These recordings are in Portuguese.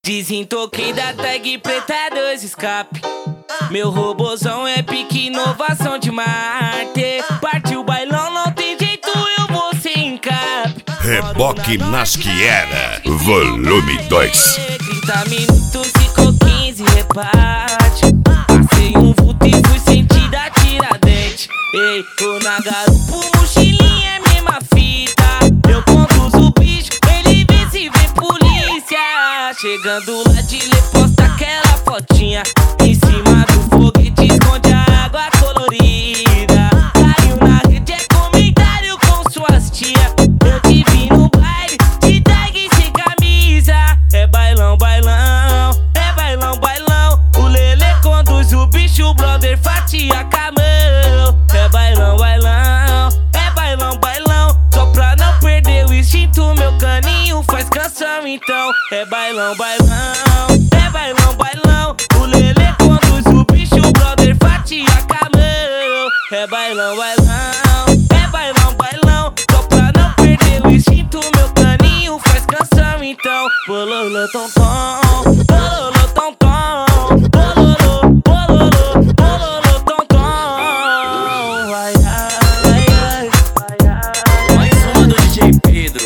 Desentoquei da tag preta 2 escape. Meu robozão é pique inovação de Marte. Partiu o bailão, não tem jeito, eu vou sem cap. Reboque nas que era, volume 2. 30 minutos, ficou 15, reparte. Passei um vulto e fui sentir da Tiradentes. Ei, tô na garupa, mochilinha é mesma fita. Eu conduzo o bicho, ele vê se vê polícia. Chegando lá de lê, posta aquela fotinha. Em cima do foguete esconde a água colorida. Caiu na rede, é comentário com suas tia. Eu te vi no baile, de tag sem camisa. É bailão, bailão, é bailão, bailão. O Lelê conduz o bicho, o brother fatia camão. É bailão, bailão, é bailão, bailão. Só pra não perder o instinto, meu caninho faz canção então. É bailão, bailão, é bailão, bailão. O Lelê conduz o bicho, o brother fatia camão. É bailão, bailão, é bailão, bailão. Só pra não perder o instinto, meu caninho faz canção então. Bololô, tom, tom, bololô, tom, tom. Bololô, bololô, bololô, tom, tom. Vai, vai, vai, vai. Mais uma do DJ Pedro.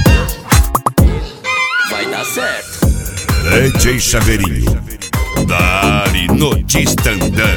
Vai dar certo. DJ Chaveirinho, dali no Distandã.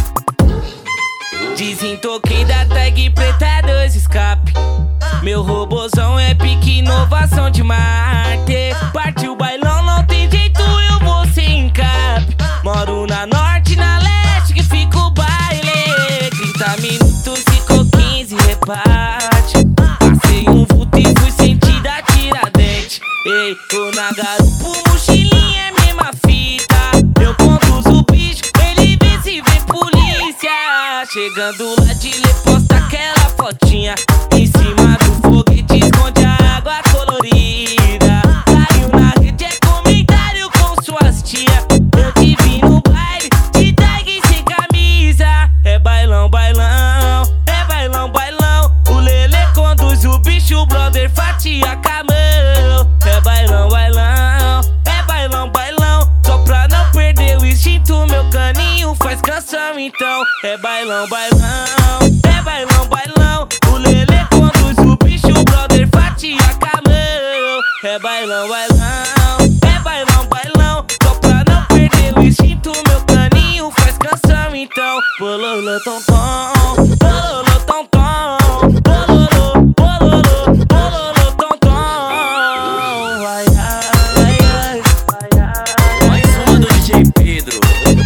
Desentoquei da tag preta 2 escape. Meu robozão é pique inovação de Marte. Partiu o bailão, não tem jeito, eu vou sem cap. Moro na norte, na leste, que fica o baile. 30 minutos, ficou 15, reparte. Passei um vulto e fui sentir da Tiradentes. Ei, tô na garupa, mochilinha é mesma fita. Eu conduzo o bicho, ele vê se vê polícia. Chegando lá de lê, posta aquela fotinha. Em cima do foguete esconde a água colorida. Caiu na rede, é comentário com suas tia. Eu te vi no baile, de tag sem camisa. É bailão, bailão, é bailão, bailão. O Lelê conduz o bicho, o brother fatia camão. É bailão, bailão, é bailão, bailão. Só pra não perder o instinto, meu caninho faz canção então. É bailão, bailão, é bailão, bailão. O Lelê conduz o bicho, o brother fatia camão. É bailão, bailão, é bailão, bailão. Só pra não perder o instinto, meu caninho faz canção então. Bololô, tom, tom, bololô, tom, tom. Bololô, bololô, bololô, tom, tom. Vai, vai, vai, vai. Mais uma do DJ Pedro.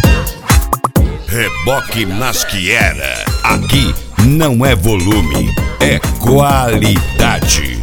Reboque nas que era, aqui não é volume, é qualidade.